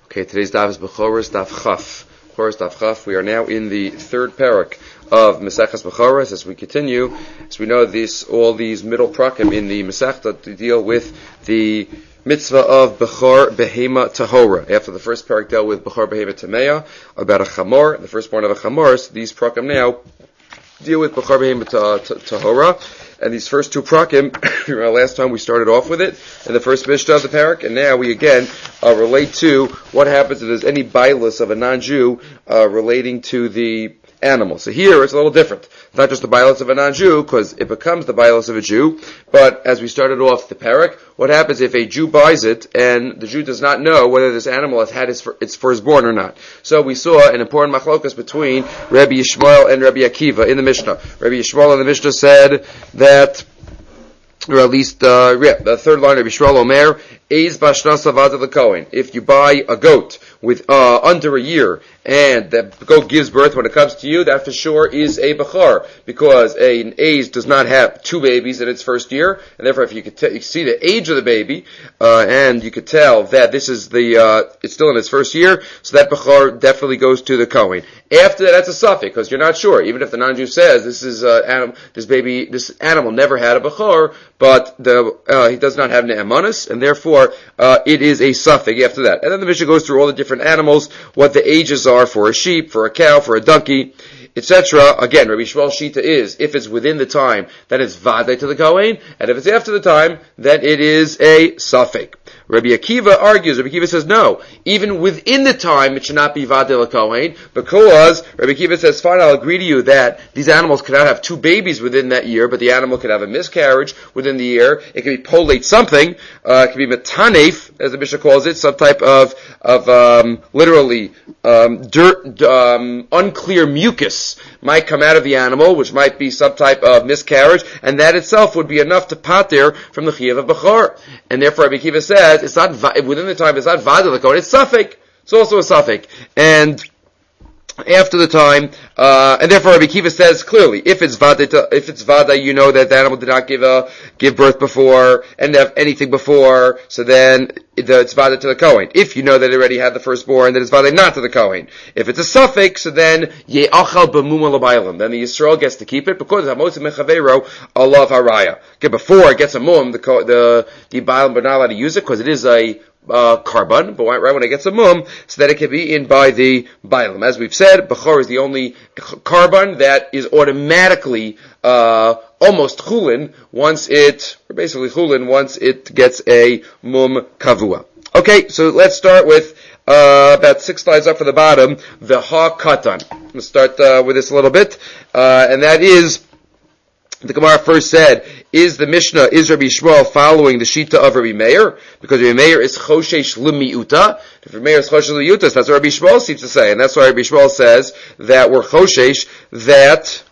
Okay, today's daf is Bechoros Daf Chaf. Bechoros Daf Chaf. We are now in the third parak of Maseches Bechoros. As we continue, as we know, all these middle prakim in the Masechta to deal with the mitzvah of Bechor Behema Tahora. After the first parak dealt with Bechor Behema Tameya, about a chamor, the firstborn of a chamor, so these prakim now deal with Bechor Behema Tahora. And these first two prakim, last time we started off with it in the first Mishnah of the parak, and now we again relate to what happens if there's any bailus of a non-Jew relating to the animal. So here it's a little different. It's not just the bailus of a non-Jew, because it becomes the bailus of a Jew, but as we started off the parak, what happens if a Jew buys it and the Jew does not know whether this animal has had its firstborn or not? So we saw an important machlokas between Rabbi Yishmael and Rabbi Akiva in the Mishnah. Rabbi Yishmael in the Mishnah said that, or at least the third line of Yishmael Omer, Eiz Bashnasa Vada L'Kohen. If you buy a goat with under a year, and the goat gives birth when it comes to you, that for sure is a bechor, because an Eiz does not have two babies in its first year, and therefore if you could you see the age of the baby, and you could tell that this is it's still in its first year, so that bechor definitely goes to the Kohen. After that, that's a suffix, because you're not sure, even if the non-Jew says this animal never had a bechor, but he does not have ne'emanus, and therefore it is a suffix after that. And then the Mishnah goes through all the different animals, what the ages are for a sheep, for a cow, for a donkey, etc. Again, Rabbi Yishmael's shita is, if it's within the time, then it's vadai to the Kohen, and if it's after the time, then it is a suffix. Rabbi Akiva argues, Rabbi Akiva says no, even within the time it should not be vadai to Kohen, because Rabbi Akiva says, fine, I'll agree to you that these animals cannot have two babies within that year, but the animal could have a miscarriage within the year, it could be polate something, it could be metanef, as the Mishnah calls it, some type of literally dirt, unclear mucus might come out of the animal, which might be some type of miscarriage, and that itself would be enough to pater from the chiyuv of bechor. And therefore, Rabbi Akiva says it's not within the time. It's not vada l'kohen. It's suffix. It's also a suffix. And after the time, and therefore Rabbi Akiva says clearly, if it's vada, you know that the animal did not give birth before and have anything before, so then it's vada to the Kohen. If you know that it already had the firstborn, then it's vada not to the Kohen. If it's a suffix, so then ye'achal b'muma l'baylam. Then the Yisrael gets to keep it because hamotzim mechaveiro alav haraya. Okay, before it gets a mum, the baylam are not allowed to use it because it is a carbon, but right when it gets a mum, so that it can be in by the bailam. As we've said, bechor is the only carbon that is automatically almost chulin once it gets a mum kavua. Okay, so let's start with about 6 slides up from the bottom, the ha katan. Let's start with this a little bit, and that is, the Gemara first said, is Rabbi Yishmael following the shita of Rabbi Meir? Because Rabbi Meir is choshesh l'miuta. If Rabbi Meir is choshesh l'miuta, that's what Rabbi Yishmael seems to say. And that's why Rabbi Yishmael says that we're choshesh, that,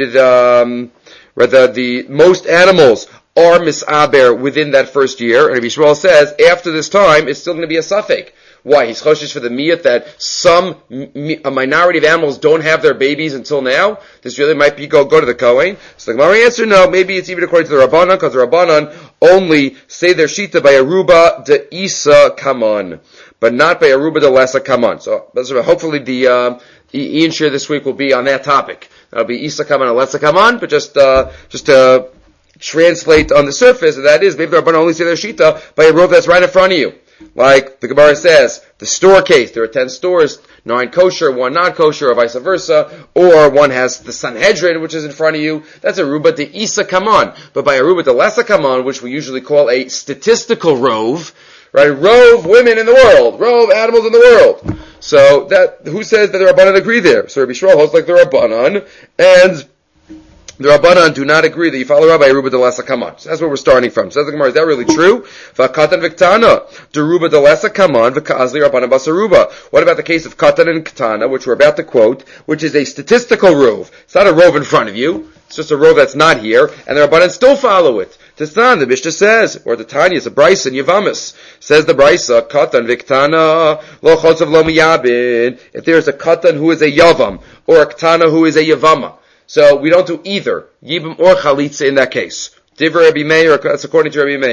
the most animals are misaber within that first year. And Rabbi Yishmael says, after this time, it's still going to be a suffix. Why? He's choshesh for the miyat that a minority of animals don't have their babies until now. This really might be go to the Kohen. So the Gemara answer, no, maybe it's even according to the Rabbanan, because the Rabbanan only say their shita by aruba de isa kaman, but not by aruba de lesa kaman. So hopefully the Ian share this week will be on that topic. That'll be isa kaman and lesa kaman, but just to translate on the surface, and that is, maybe the Rabbanan only say their shita by a rove that's right in front of you. Like the Gemara says, the store case, there are 10 stores, 9 kosher, 1 non-kosher, or vice versa, or one has the Sanhedrin, which is in front of you. That's aruba de isa kaman. But by aruba de lesa kaman, which we usually call a statistical rove, right? Rove women in the world, rove animals in the world. So who says that the Rabbanan agree there? So Rabbi Yishmael holds like the Rabbanan, and the Rabbanan do not agree that you follow Rabbi Aruba de Lesa Kaman. So that's where we're starting from. Says the Gemara, is that really true? V'katan v'ktana, deruba de Lesa Kaman, v'ka'azli Rabbanan basaruba. What about the case of Katan and Ketana, which we're about to quote, which is a statistical rove? It's not a rove in front of you. It's just a rove that's not here, and the Rabbanan still follow it. Tisnan, the Mishnah says, or the Tanya, it's a Brisa in Yavamis. Says the Brisa, Katan v'ktana, lo chotzav lo miyabin. If there's a Katan who is a Yavam, or a Ketana who is a Yavama, so we don't do either Yibam or Chalitza in that case. Divrei Rabbi Meir, that's according to Rabbi Meir.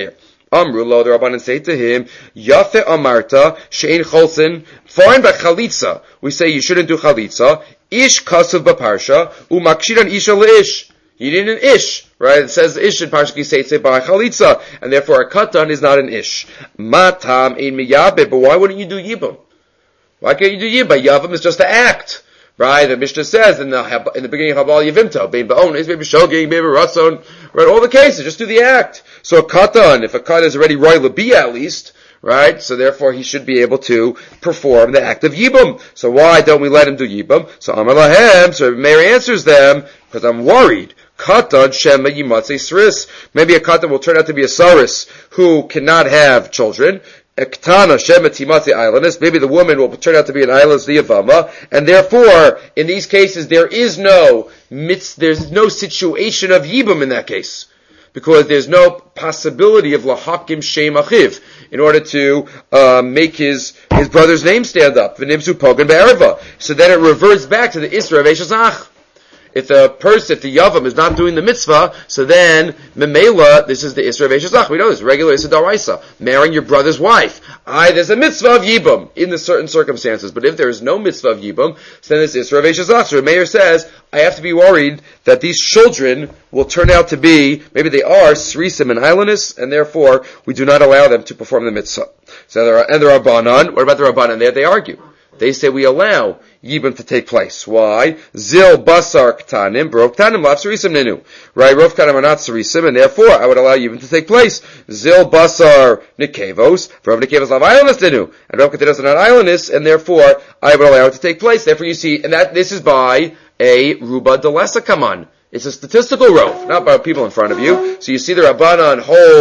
Amrulo, the Rabbanan say to him, Yafe Amarta, Shein Cholsin, fine by Chalitza. We say you shouldn't do Chalitza. Ish Kasav Baparsha, Umakshiran Isha Leish. You need an ish, right? It says ish in Parsha Kiseitze by Chalitza, and therefore a katan is not an ish. Matam ein miyabe, but why wouldn't you do yibam? Why can't you do yibam? Yavam is just to act, right? The Mishnah says in the beginning of Habal Yivimto, bein ba'onis, bein b'shoging, bein b'ratzon, right? All the cases, just do the act. So a katan, if a katan is already roy l'biyah at least, right? So therefore he should be able to perform the act of yibam. So why don't we let him do yibam? So Amar Lahem, so Meir answers them, because I'm worried. Katan shema yimatzei sris. Maybe a katan will turn out to be a saris who cannot have children. Ektana shema timatzei islandess. Maybe the woman will turn out to be an islandess liyavama, and therefore, in these cases, there's no situation of yibam in that case, because there's no possibility of lahakim shem achiv in order to make his brother's name stand up. V'nimsu pogan be'erva. So then it reverts back to the isra of eshazach. If the Yavam is not doing the mitzvah, so then, Memela, this is the Isra of Eshazach. We know this, regular Isra Daraisa. Marrying your brother's wife. There's a mitzvah of Yibam in the certain circumstances, but if there is no mitzvah of Yibam, then it's Isra of Eshazach. So the Meir says, I have to be worried that these children will turn out to be, maybe they are, Srisim and Islandess, and therefore, we do not allow them to perform the mitzvah. So the Rabbanan, what about the Rabbanan? They argue. They say we allow Yibam to take place. Why? Zil basar ktanim, brov ktanim lav sarisim nenu. Right? Rov ktanim are not sarisim, and therefore I would allow Yibam to take place. Zil basar nikevos, brov nikevos lav islandess nenu. And rov ktanim are not islandess, and therefore I would allow it to take place. Therefore you see, and that this is by a ruba delesa kaman. It's a statistical rov, not by people in front of you. So you see the Rabbanan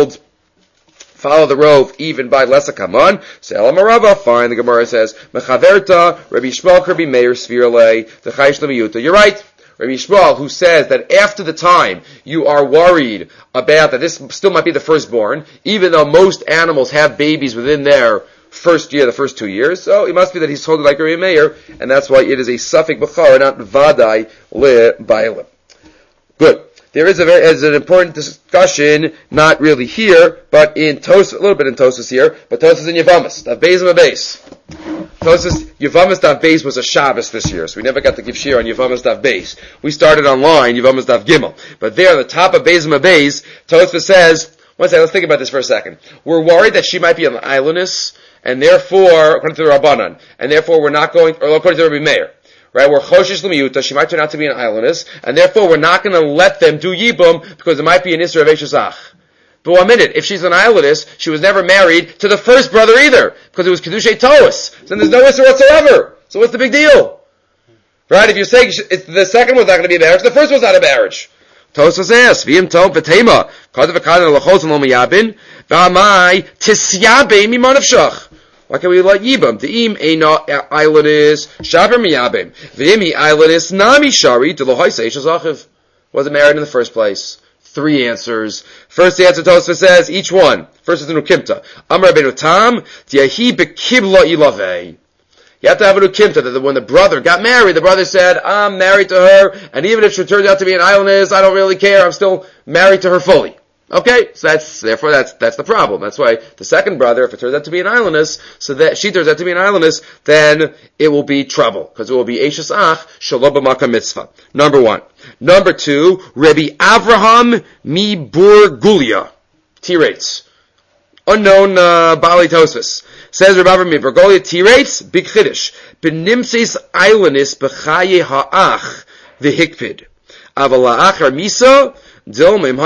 follow the rove even by lesa kaman. Say Elamarava, fine. The Gemara says mechaverta Rabbi Yishmael Rabbi Meir Svirle the Chayish Lemiyuta. You're right. Rabbi Yishmael, who says that after the time you are worried about that this still might be the firstborn, even though most animals have babies within their first year, the first 2 years. So it must be that he's told it like Rabbi Meir, and that's why it is a suffik b'char, not vadai le bailim. Good. There is an important discussion, not really here, but in Tosfos, a little bit in Tosfos here, but Tosfos in Yevamos, Daf Beis and Beis. Tosfos, Yevamos Daf Beis was a Shabbos this year, so we never got to give shir on Yevamos Daf Beis. We started online, Yevamos Daf Gimel. But there on the top of Beis and Beis, Tosfos says, one second, let's think about this for a second. We're worried that she might be an islandess, and therefore, according to the Rabbanan, and therefore we're not going, or according to Rabbi Meir, right, we're choshesh l'miyuta, she might turn out to be an islandess, and therefore we're not going to let them do yibum, because it might be an isra of eshazach. But 1 minute, if she's an islandess, she was never married to the first brother either, because it was kedushay toas. So then there's no isra whatsoever. So what's the big deal? Right, if you're saying the second one's not going to be a marriage, the first one's not a marriage. Tosfos says, v'im tov v'tema, kadav v'kadan l'chos lo miyabin, v'amai tisyabe miman avshach. Why can't we let yibam? De'im eina islandess shaber miyabim. V'imi islandess nami shari delohai seishes achiv. Wasn't married in the first place. 3 answers. First answer Tosfos says, each one. First is the Nukimta. Amar Rabbeinu Tam, diahi bekibla ilavei. You have to have a Nukimta, that when the brother got married, the brother said, I'm married to her, and even if she turns out to be an islandess, I don't really care, I'm still married to her fully. Okay, so that's the problem. That's why the second brother, if it turns out to be an islandess, so that she turns out to be an islandess, then it will be trouble, because it will be Eishes Ach, Shelo B'Makom Mitzvah. Number 1. Number 2, Rabbi Avraham mi Burgulia. T-rates. Unknown, Bali Tosfos. Says Rabbi Avraham mi Burgulia, T-rates, big chiddush. Benimses islandess b'chaye ha'ach v'hikpid. Aval ha'achar misa, he has the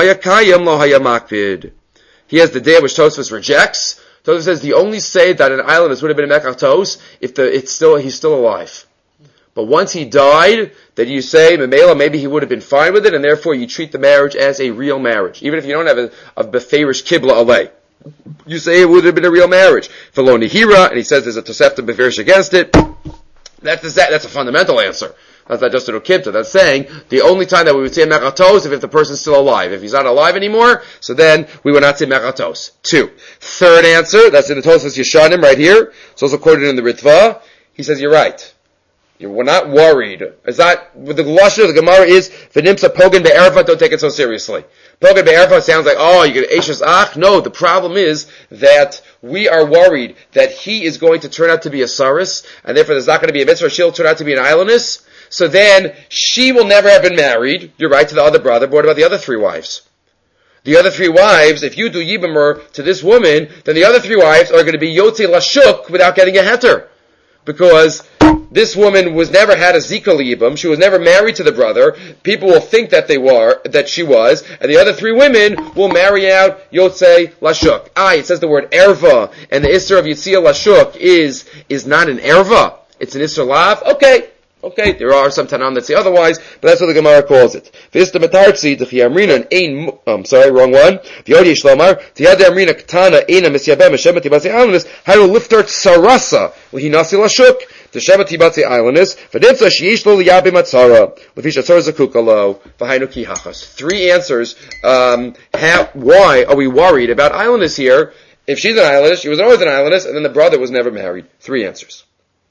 day which Tosfos rejects. Tosfos says the only say that an islandess would have been a mekach tos if he's still alive. But once he died, then you say memela, maybe he would have been fine with it, and therefore you treat the marriage as a real marriage, even if you don't have a beferish kibla alei. You say it would have been a real marriage. V'lo nihira, and he says there's a tosefta beferish against it. That's a fundamental answer. That's not just a Nukimta. That's saying the only time that we would say mechatos if the person's still alive. If he's not alive anymore, so then we would not say mechatos. 2. Third answer, that's in the Tosfos Yeshanim right here. It's also quoted in the Ritva. He says, you're right. We're not worried. It's not, the lashon of the Gemara is, v'nimsa pogen be'erva, don't take it so seriously. Pogen be'erva sounds like, you get eishes ach. No, the problem is that we are worried that he is going to turn out to be a saris, and therefore there's not going to be a mitzvah, she'll turn out to be an islandess. So then, she will never have been married, you're right, to the other brother, but what about the other 3 wives? The other 3 wives, if you do Yibamur to this woman, then the other 3 wives are going to be Yotze Lashuk without getting a heter. Because this woman never had a Zika Yibam, she was never married to the brother, people will think that she was, and the other 3 women will marry out Yotze Lashuk. It says the word Erva, and the Isser of Yitzia Lashuk is not an Erva, it's an Isser Lav. Okay, there are some Tanam that say otherwise, but that's what the Gemara calls it. V'ista metartzi d'chi amrina ein, wrong one. V'yodi shlomar, t'yad amrina katana eina misyabem hashem tibatzi islandess, haru liftar tsarasa, l'hinasi lashuk, t'shem tibatzi islandess, v'dimsa sheyesh lo liyabi matzara, l'fish atzara zakukalo, v'hainu ki hachas. 3 answers, why are we worried about islandess here? If she's an islandess, she was always an islandess, and then the brother was never married. 3 answers.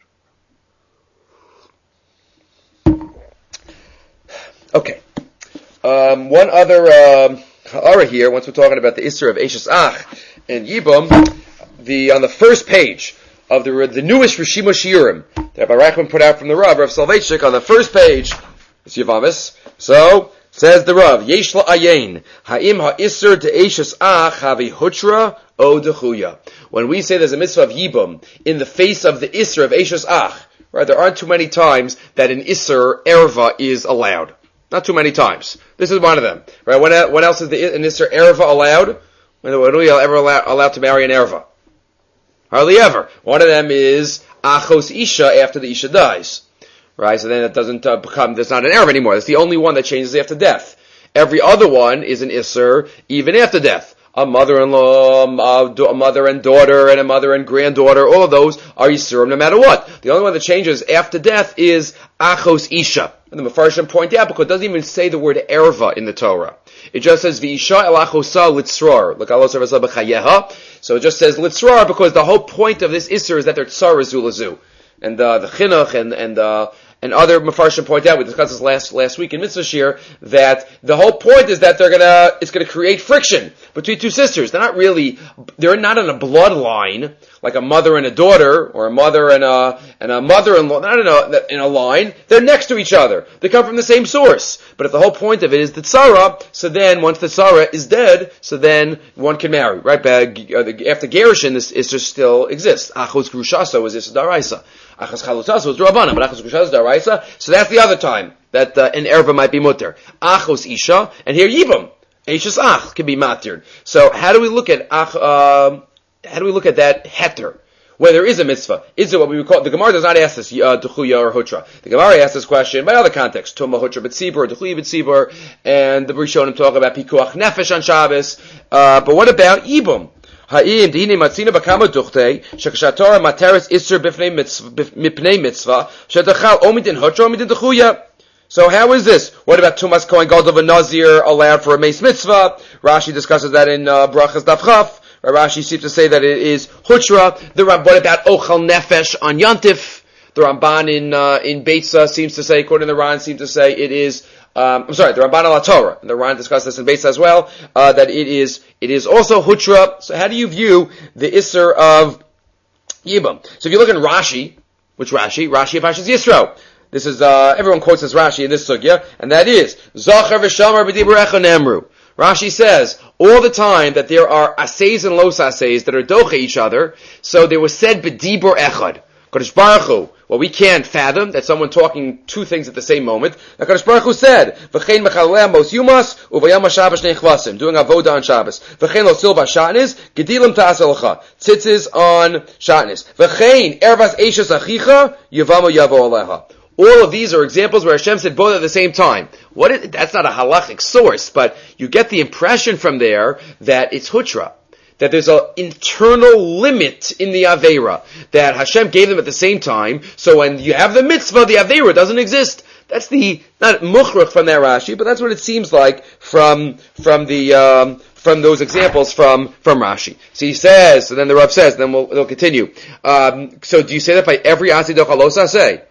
Okay. One other ha'ara here, once we're talking about the Isser of Eishes Ach and Yibam, on the first page of the newest Rishima Shiurim that Rabbi Reichman put out from the Rav Soloveitchik, on the first page, it's Yavamis, so, says the Rav, Yesh la'ayin, ha'im ha'isser de Eishes Ach havi hutra o dechuya. When we say there's a mitzvah of Yibam in the face of the Isser of Eishes Ach, right, there aren't too many times that an Isser Erva is allowed. Not too many times. This is one of them. Right? When else is an Isser Erva allowed? When are we ever allowed to marry an Erva? Hardly ever. One of them is Achos Isha after the Isha dies. Right? So then it doesn't there's not an Erva anymore. That's the only one that changes after death. Every other one is an Isser even after death. A mother-in-law, a mother and daughter, and a mother and granddaughter, all of those are Yisurim no matter what. The only one that changes after death is Achos Isha. And the Mefarshim point out, because it doesn't even say the word Erva in the Torah. It just says, V'isha el achosa litzrar. So it just says litzrar, because the whole point of this Isser is that they're tsar zulazu. And the Chinuch and other Mefarshim point out, we discussed this last week in Mitzvah Shir, that the whole point is that it's gonna create friction between 2 sisters. They're not in a bloodline, like a mother and a daughter, or a mother and a mother-in-law, not in a line. They're next to each other. They come from the same source. But if the whole point of it is the tzara, so then once the tzara is dead, so then one can marry, right? After Gerushin, this Isser still exists. Achos Grushaso is Isser Daraisa. Achos Chalutaso is Rabbanan, but Achos Grushaso is Daraisa. So that's the other time that an Erva might be mutter. Achos Isha, and here Yibam. Eishes Ach can be matir. So how do we look at that heter? Where there is a mitzvah, is it what we would call, the Gemara does not ask this, Dechuya or Hutra. The Gemara asks this question by other contexts, Tuma Hutra B'tzibur, or Dechuya B'tzibur, and the Rishonim talk about Pikuach Nefesh on Shabbos, but what about Yibum? Ha'im, Dihine Matzina Bakama Duchte, Shekashatora Materis Isser Mipnei Mitzvah, Shedachal Omidin Hutra, Omidin Dechuya. So how is this? What about Tumas Kohen Gadol of a Nazir allowed for a Meis Mitzvah? Rashi discusses that in Brachas Daf Chaf. Rashi seems to say that it is Hutra. What about Ochal Nefesh on Yantif? The Ramban in Beitza seems to say, according to the Ran, seems to say it is, the Ramban al Torah, and the Ran discussed this in Beitza as well, that it is also Hutra. So how do you view the Isser of Yibam? So if you look in Rashi, Rashi of Pashas Yisro. This is, everyone quotes this Rashi in this sugya, and that is, Zachar v'shamar b'dibur echad nemru. Rashi says, all the time that there are aseis and los aseis that are doche each other, so they were said b'dibur echad. Kodesh Baruch Hu, well, we can't fathom that someone talking 2 things at the same moment. Now Kodesh Baruch Hu said, V'chein mechaleleh mos yumas, uvayam ha-Shabbos shnei chvasim, doing avoda on Shabbos. V'chein lo silva shatnis, gedilim ta'aselecha, tzitzis on shatnis. V'chein ervas eishes achicha, yavamu yavo aleha. All of these are examples where Hashem said both at the same time. That's not a halachic source, but you get the impression from there that it's hutra. That there's an internal limit in the Aveira. That Hashem gave them at the same time, so when you have the mitzvah, the Aveira doesn't exist. That's not mukhrach from that Rashi, but that's what it seems like from those examples from Rashi. So he says, and then the Rav says, and then they'll continue. So do you say that by every Asi Dochalosa say?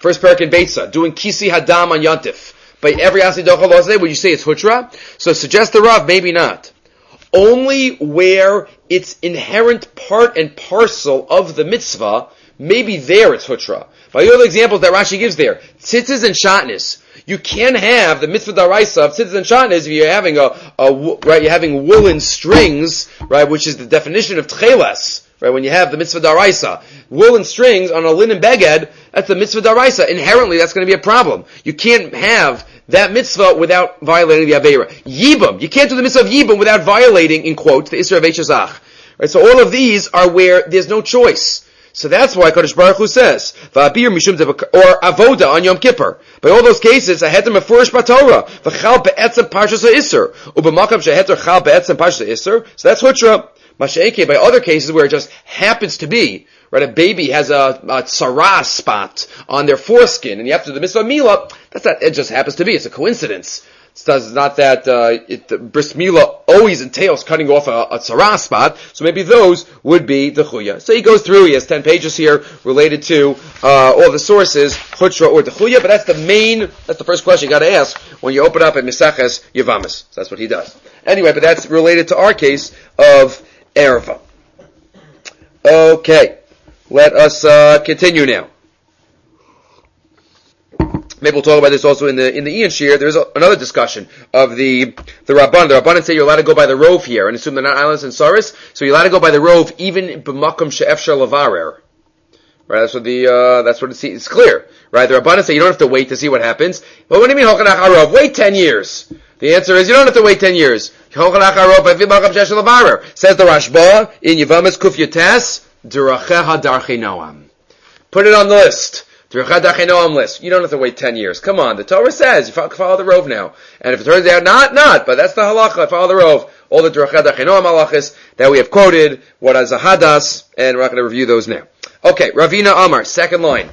First parak in Beitza, doing kisi hadam on Yantif. By every asi dochal lozeh, would you say it's hutra? So suggest the Rav, maybe not. Only where it's inherent part and parcel of the mitzvah, maybe there it's hutra. By the other examples that Rashi gives there, tzitzis and shatnez. You can have the mitzvah daraisa of tzitzis and shatnez if you're having you're having woolen strings, right, which is the definition of tcheles, right, when you have the mitzvah daraisa. Woolen strings on a linen beged, that's the mitzvah daraisa. Inherently, that's going to be a problem. You can't have that mitzvah without violating the Aveira. Yibum, you can't do the mitzvah of Yibum without violating, in quotes, the Isra of Eshazach. Right, so all of these are where there's no choice. So that's why Kadosh Baruch Hu says, "Va'abir mishum or avoda on Yom Kippur." By all those cases, a heter mefurish b'Torah, v'chal be'etzem parshas ha'isur, u'b'makam sheheter chal be'etzem parshas ha'isur. So that's hutra. Masha'eke, by other cases where it just happens to be, right, a baby has a tzara spot on their foreskin, and you have to do the mitzvah milah. That's not. It just happens to be. It's a coincidence. It's not that the bris milah always entails cutting off a tzara spot, so maybe those would be the chuya. So he goes through, he has 10 pages here related to all the sources, chutra or the chuya, but that's the first question you got to ask when you open up at Meseches Yevamos. So that's what he does. Anyway, but that's related to our case of Erva. Okay, let us continue now. Maybe we'll talk about this also in the Ian Shir. There's another discussion of the Rabban. The Rabbanan say you're allowed to go by the rove here, and assume they're not islands and saris, so you're allowed to go by the rove even b'makom she'efshar lavarer. Right? That's what it's clear. Right? The Rabbanan say you don't have to wait to see what happens. But what do you mean hochanach harov? Wait 10 years. The answer is you don't have to wait 10 years. Hochanach harov b'makom she'efshar lavarer. Says the Rashba in Yevamos Kuf Yates, Deracheha darchei noam. Put it on the list. You don't have to wait 10 years. Come on, the Torah says you follow the rove now. And if it turns out not, but that's the halacha, follow the rove. All the Drachad Achinoam halachas that we have quoted, what is a hadas, and we're not going to review those now. Okay, Ravina Amar, second line.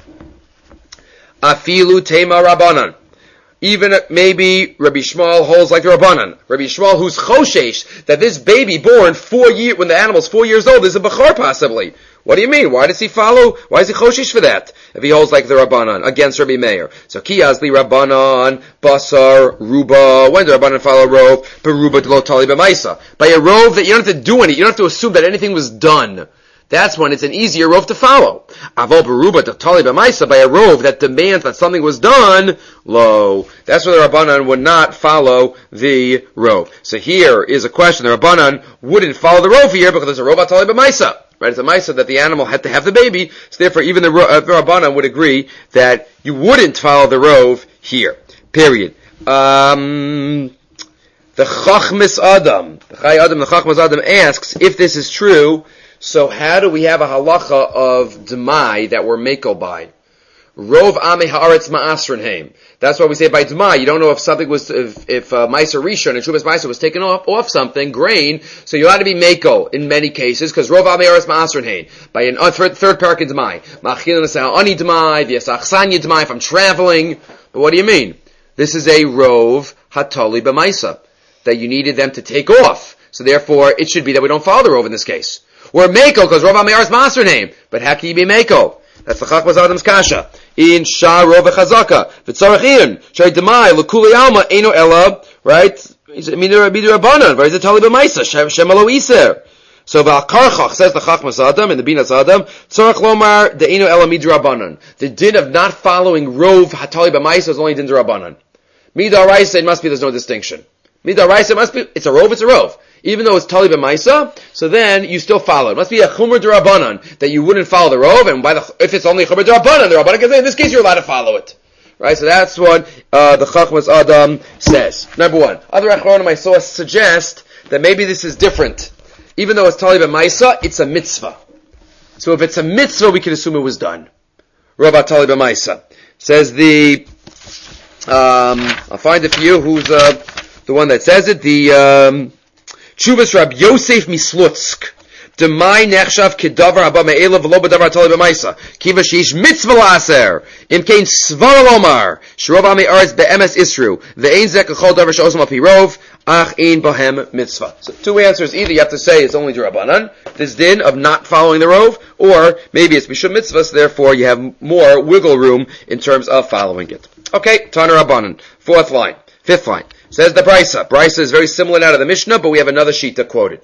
Afilu Tema Rabbanan. Even maybe Rabbi Shmuel holds like the Rabbanan. Rabbi Shmuel who's choshesh, that this baby born when the animal's 4 years old is a bechor possibly. What do you mean? Why does he choshesh for that? If he holds like the Rabbanan, against Rabbi Meir. So, Kiyazli Rabbanan, Basar, Ruba, when do Rabbanan follow rove? Beruba Dlo Tali B'maisa. By a rove that you don't have to do anything, you don't have to assume that anything was done. That's when it's an easier rove to follow. Avol Beruba Tali B'maisa, by a rove that demands that something was done, lo. That's where the Rabbanan would not follow the rove. So here is a question. The Rabbanan wouldn't follow the rove here because there's a rove Tali B'maisa. Right, it's a ma'isa that the animal had to have the baby, so therefore even the Rabbanan would agree that you wouldn't follow the rove here. Period. The Chachmas Adam, the Chachmas Adam asks, if this is true, so how do we have a halacha of Demai that we're meko by? Rov Ame Haaretz Ma'asrenheim. That's why we say by Dma, you don't know if something was, if Meiser Rishon and Shubas Meiser was taken off something, grain, so you ought to be Mako in many cases, because Rov Ame Haaretz Ma'asrenheim. By a third parak in Dmai. Ma'achilin Sa'ani Dmai, V'yasachsanya Dmai, if I'm traveling. But what do you mean? This is a Rov Hatali B'maisa, that you needed them to take off. So therefore, it should be that we don't follow the Rov in this case. We're Mako, because Rov Ame Haaretz Ma'asrenheim. But how can you be Mako? That's the Chachmas Adam's kasha. In Shah Rov Chazaka, V'tzarachin, Shai Demai, L'kulei Alma, Eino Ela, right? Midur Rabbanan, right? It's a Tali B'maisa, Shem Alo Iser. So Val Karchach says the Chachmas Adam and the Binas Adam, Tzarach Lomar, the Eino Ela Midur Rabbanan. The din of not following Rov Hatali B'maisa is only din Rabbanan. Midar Raisa, it must be there's no distinction. Midar Raisa, it must be, it's a rov. Even though it's Tali B'maisa, so then you still follow. It must be a Chumr D'Rabbanan, that you wouldn't follow the rov, and if it's only Chumr D'Rabbanan, the Rabbanan can say, in this case you're allowed to follow it. Right, so that's what the Chachmas Adam says. Number one. Other Achronim I saw suggest that maybe this is different. Even though it's Tali B'maisa, it's a mitzvah. So if it's a mitzvah, we can assume it was done. Rov Tali B'maisa. Says I'll find it for you, who's the one that says it, the Chuvas Rab Yosef Mislutsk. Demai nechshav kedavar haba me'ela v'lo b'davar tali b'maisa. Kiva sheish mitzvah la'aser. Im kein svar lomar. Shrov ame aretz be'emes isru. Ve'ein zek achol davar she'osam al pirov. ach ein bohem mitzvah. So two answers. Either you have to say it's only D'Rabbanan, this din of not following the rove, or maybe it's Mishum mitzvah, so therefore you have more wiggle room in terms of following it. Okay, Tana Rabbanan. Fifth line. Says the Brisa. Brisa is very similar now to the Mishnah, but we have another Shita quoted.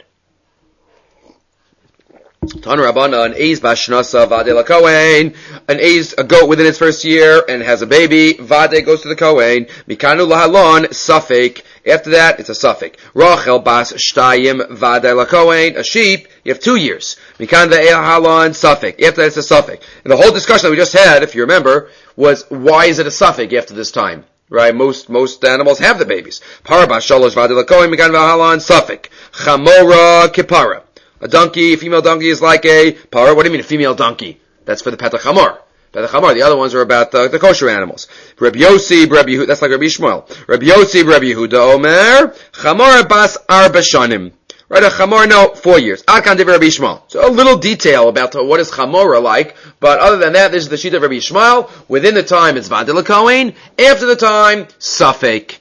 Tana Rabbanan, Eiz Bashnasa Vade La Kohen. An Eiz, a goat within its first year and has a baby. Vade goes to the Kohen. Mikanu Lahalon, Safek. After that, it's a suffix. Rachel Bas Shtayim Vade La Kohen. A sheep, you have 2 years. Mikan Lahalon, Suffix. After that, it's a suffix. And the whole discussion that we just had, if you remember, was why is it a suffix after this time? Right? Most animals have the babies. Parabas Shalosh Vade La Kohen, Mikan Lahalon, Suffix. Chamora Kipara. A donkey, a female donkey is like a para. What do you mean a female donkey? That's for the Petach Hamor. Petach Hamor. The other ones are about the kosher animals. Rabbi Yossi, Rabbi Yehuda, that's like Rabbi Shmuel. Rabbi Yossi, Rabbi Yehuda, Omer, Chamor bas arba shanim. Right, a Chamor, 4 years. Adkan divrei Rabbi Shmuel. So a little detail about what is Chamora like, but other than that, this is the sheet of Rabbi Shmuel. Within the time, it's Vade LaKohen. After the time, Suffix.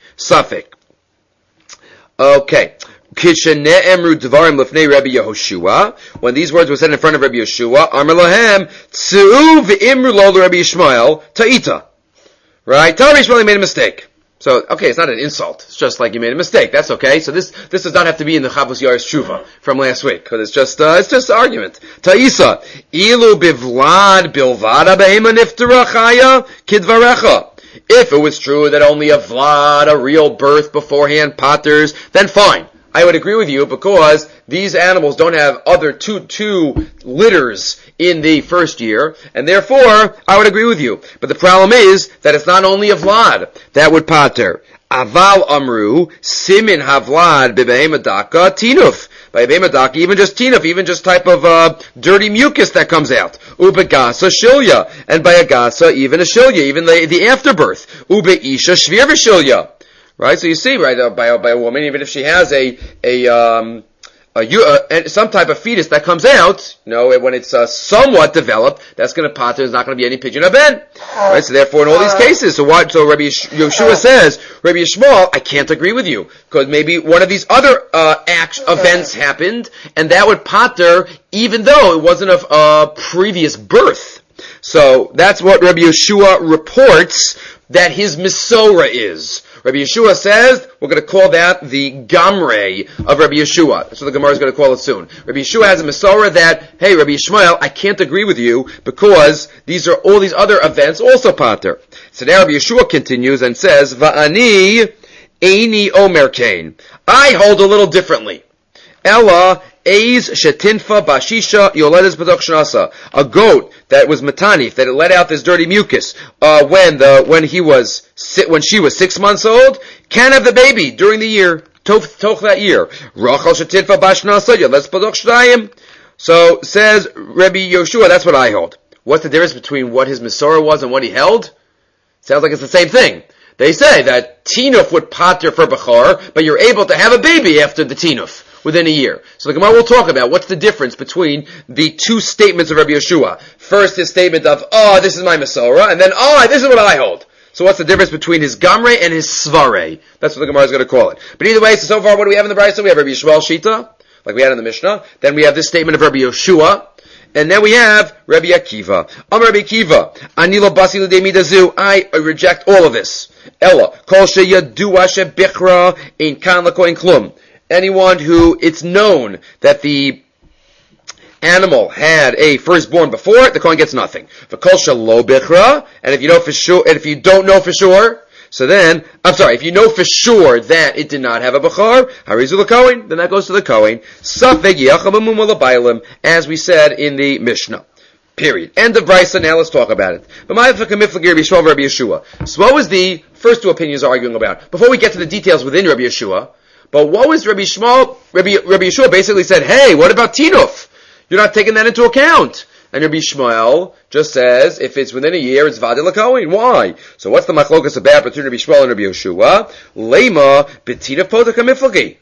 Okay. When these words were said in front of Rabbi Yehoshua, Amar lahem, Tzu v'imru lo Rabbi Yishmael, ta'ita. Right? Tell Rabbi Yishmael he made a mistake. So, okay, it's not an insult. It's just like you made a mistake. That's okay. So this does not have to be in the Chavos Yaris Tshuva from last week, because it's just argument. Ta'isa, ilu bivlad bilvada behema niftara chaya kidvarecha. If it was true that only a vlad, a real birth beforehand, potters, then fine. I would agree with you because these animals don't have other two litters in the first year, and therefore I would agree with you. But the problem is that it's not only a vlad that would pater. Aval amru simin havlad bebehemadaka tinuf. By behemadaka, even just tinuf, even just type of dirty mucus that comes out. Ubegasa shilya, and by agasa even a shilya, even the afterbirth. Ubeisha shvir v'shilya. Right, so you see, right, by a woman, even if she has some type of fetus that comes out, when it's somewhat developed, that's going to pater. There's not going to be any pidyon haben. Right, so therefore, in all these cases, so Rabbi Yehoshua says, Rabbi Yishmael, I can't agree with you because maybe one of these other events happened, and that would pater, even though it wasn't a previous birth. So that's what Rabbi Yehoshua reports that his Mesorah is. Rabbi Yehoshua says, we're going to call that the Gamre of Rabbi Yehoshua. That's what the Gemara is going to call it soon. Rabbi Yehoshua has a Mesorah that, hey, Rabbi Yishmael, I can't agree with you because these are all these other events also pater. So now Rabbi Yehoshua continues and says, Va'ani eini omer kain. I hold a little differently. Ella Eiz shetinfa bashisha yoledes b'dok shnasa. A goat that was matanif, that it let out this dirty mucus, when she was 6 months old, can have the baby during the year, toch that year. Rachel shetinfa bashnasa yoledes b'dok shnayim. So says Rabbi Yehoshua, that's what I hold. What's the difference between what his Mesorah was and what he held? Sounds like it's the same thing. They say that tinuf would pater for bechor, but you're able to have a baby after the tinuf within a year. So the Gemara will talk about what's the difference between the two statements of Rabbi Yehoshua. First, his statement of, this is my Mesorah, and then, this is what I hold. So what's the difference between his Gamre and his Svare? That's what the Gemara is going to call it. But either way, so far, what do we have in the Brisa? We have Rabbi Yishmael Shita, like we had in the Mishnah. Then we have this statement of Rabbi Yehoshua. And then we have Rabbi Akiva. Rabbi Akiva, Anilo Basi L'dei Midazu. I reject all of this. Ella, Kol Sheyadua Shebichra Ein Kan L'Kohen Klum. Anyone who it's known that the animal had a firstborn before it, the Kohen gets nothing. V'kol shelo bichra, and if you don't know for sure, so then, if you know for sure that it did not have a bechor, harizu l'Kohen, then that goes to the Kohen. Safek yachamamum l'baylim, as we said in the Mishnah. Period. End of Brisa. Now let's talk about it. So what was the first two opinions arguing about? Before we get to the details within Rabbi Yehoshua, but what was Rabbi Yehoshua basically said, hey, what about tinuf? You're not taking that into account. And Rabbi Yishmael just says, if it's within a year, it's Vade LaKohen. Why? So what's the machlokas about between Rabbi Yishmael and Rabbi Yehoshua? Lema b'tinuf potaka miflagi.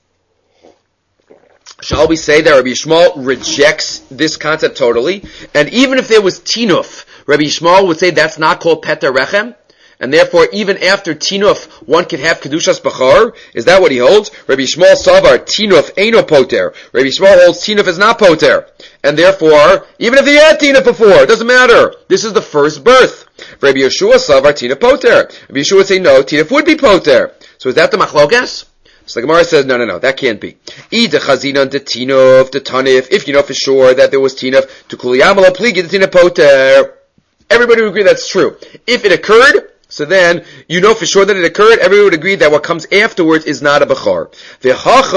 Shall we say that Rabbi Yishmael rejects this concept totally? And even if there was tinuf, Rabbi Yishmael would say that's not called Peter Rechem? and therefore even after tinuf one can have kedushas bachar? Is that what he holds? Rabbi Shmuel savar tinuf eino poter. Rabbi Shmuel holds tinuf is not poter, and therefore even if he had tinuf before, it doesn't matter. This is the first birth. Rabbi Yeshua savar tinuf poter. Rabbi Yeshua say no, tinuf would be poter. So is that the machlokas? So the Gemara says, no, that can't be. If you know for sure that there was tinuf, to kuliyamala pligi the tinuf poter. Everybody would agree that's true. If it occurred, so then you know for sure that it occurred. Everybody would agree that what comes afterwards is not a bechar. The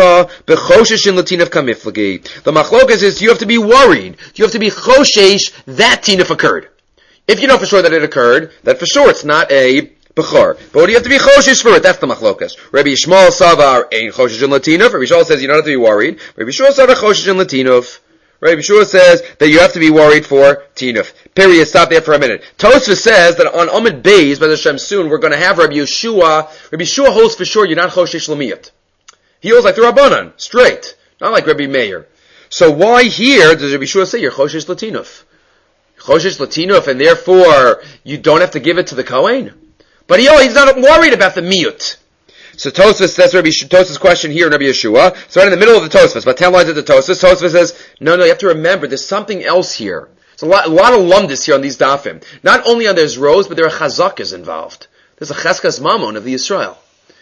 machlokas is you have to be worried. You have to be choshesh that tinuf occurred. If you know for sure that it occurred, that for sure it's not a bechar. But what do you have to be choshesh for it? That's the machlokas. Rabbi Yishmael savar ein choshesh in latinov. Rabbi Yishmael says you don't have to be worried. Rabbi Yishmael savar choshesh in latinov. Rabbi Yeshua says that you have to be worried for tinuf. Period. Stop there for a minute. Tosfos says that on Amud Beis, by the Shem soon, we're going to have Rabbi Yeshua. Rabbi Yeshua holds for sure you're not choshesh l'miyat. He holds like the Rabbanan, straight, not like Rabbi Meir. So why here does Rabbi Yeshua say you're choshesh l'tinuf? Choshesh l'tinuf, and therefore you don't have to give it to the Kohen? But he's not worried about the miyut. So Tosfos, that's Tosfos' question here in Rabbi Yeshua. So right in the middle of the Tosfos, about 10 lines of the Tosfos, Tosfos says, no, you have to remember, there's something else here. There's a lot of lumdis here on these dafim. Not only are there rows, but there are chazakas involved. There's a cheskas mamon of the Yisrael.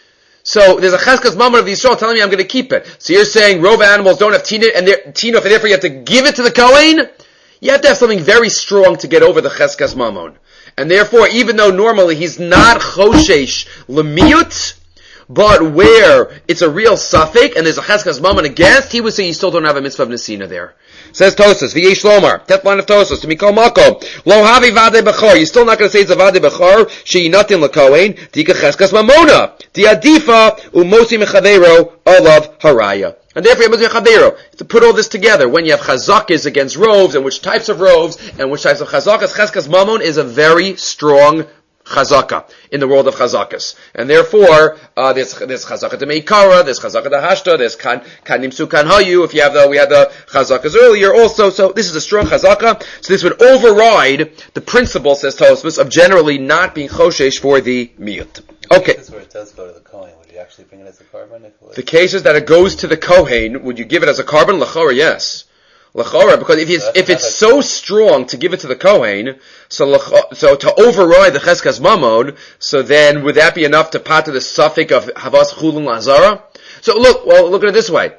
So there's a cheskas mamon of the Yisrael telling me I'm going to keep it. So you're saying rov animals don't have tinuf, and therefore you have to give it to the Kohen? You have to have something very strong to get over the cheskas mamon. And therefore, even though normally he's not choshesh l'miyut, but where it's a real suffix and there's a cheskas mamon against, he would say you still don't have a mitzvah of nesina there. Says Tosfos, v'yesh lomar, 10th line of Tosfos, to mikol mako, lo havi vade bechar, you're still not going to say it's a vade bechar, she'inatin l'kohen, dika cheskas mamona, di adifa, umosi mechavero, olav haraya. And therefore, you have to put all this together. When you have chazakas against rovs, and which types of rovs, and which types of chazakas, cheskas mamon is a very strong chazaka in the world of chazakas. And therefore, there's chazaka to meikara, there's chazaka to hashta, there's kan nimsu kan hayu, we had the chazakas earlier also, so this is a strong chazaka, so this would override the principle, says Tosfos, of generally not being choshesh for the miyut. Okay. This is where it does go to the Kohen. Would you actually bring it as a carbon? The cases that it goes to the Kohen, would you give it as a carbon? L'chora, yes. L'chora, because if it's so strong to give it to the Kohen, so to override the cheskas mamon, so then would that be enough to pat to the suffix of havas chulun lazara? So look at it this way.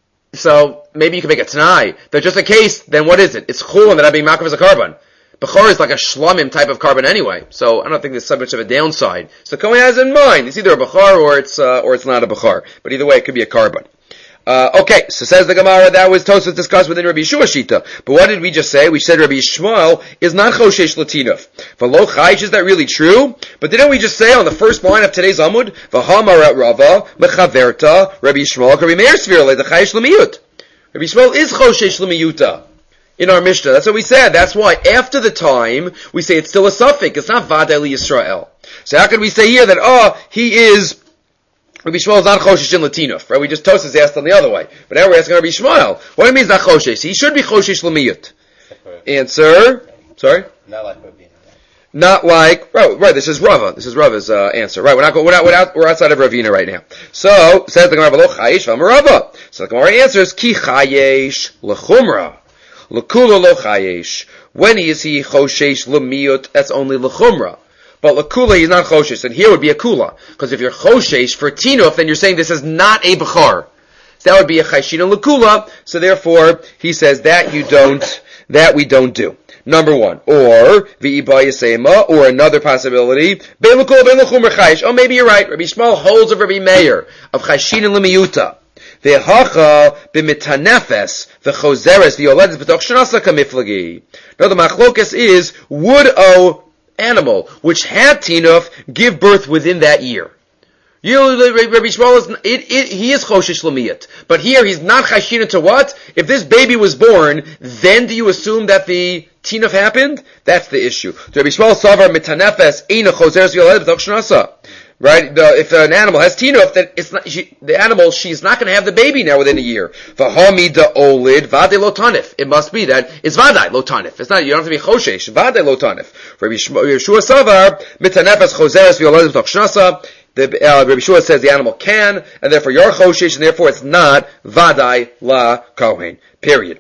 So maybe you can make a t'nai. That's just a case, then what is it? It's chulun that being makav as a carbon. Bechor is like a shlamim type of carbon anyway, so I don't think there's so much of a downside. So Kohen has in mind, it's either a bechar or it's not a bechar. But either way, it could be a carbon. Okay, so says the Gemara, that was Tosfos discussed within Rabbi Yeshua Shita. But what did we just say? We said Rabbi Yishmael is not choshesh latinuf. V'lo chayish, is that really true? But didn't we just say on the first line of today's Amud, V'hamar Rava, mechaverta, Rabbi Yishmael, Rabbi Meir Svirle, the chayish l'miyut. Rabbi Yishmael is choshesh l'miyuta. In our Mishnah. That's what we said. That's why after the time, we say it's still a suffix. It's not Vadei li Yisrael. So how can we say here that, he is, Rabbi Yishmael is not Choshesh in Latinuf, right? We just Tosfos asked on the other way. But now we're asking Rabbi Yishmael. What do you mean not Choshesh? He should be Choshesh l'miyut. Answer, sorry? Not like Rabbi. Not like, right, this is Rava's answer. Right, we're outside of Ravina right now. So, says the Gemara, V'lo chayesh v'amar Rava. So the Gemara answers, Ki chayesh l'chumra. L'kula lo chayesh. When is he choshesh l'miyut? That's only l'chumra. But l'kula he's not choshesh. And here would be a kula. Because if you're choshesh for tinuf, then you're saying this is not a bechar. So that would be a chayshin and l'kula. So therefore, he says that we don't do. Number one. Or, v'iba yasema, or another possibility, bein l'kula, bein l'chumra chayesh. Oh, maybe you're right. Rabbi Yishmael holds of Rabbi Meir, of chayshin and l'miyuta. Ve'hacha b'mitanefes v'chozeres v'yoledes b'toch shnasa kamiflagi. Now the machlokas is, would a animal which had tinuf give birth within that year? Rabbi Yishmael he is choshesh l'miyut. But here he's not chayshina to what? If this baby was born, then do you assume that the tinuf happened? That's the issue. Rabbi Yishmael savar mitanefes eina chozeres v'yoledes b'toch shnasa. Right? If an animal has tinuf, then she's not going to have the baby now within a year. V'hami da olid vade lotanif. It must be that it's vadai lotanif. It's not, you don't have to be choshesh. Vadai lotanif. Rabbi Yeshua savar mitanefes choseres v'yoladim toch shnasa. Rabbi Yeshua says the animal can, and therefore you're choshesh, and therefore it's not vadai la kohen. Period.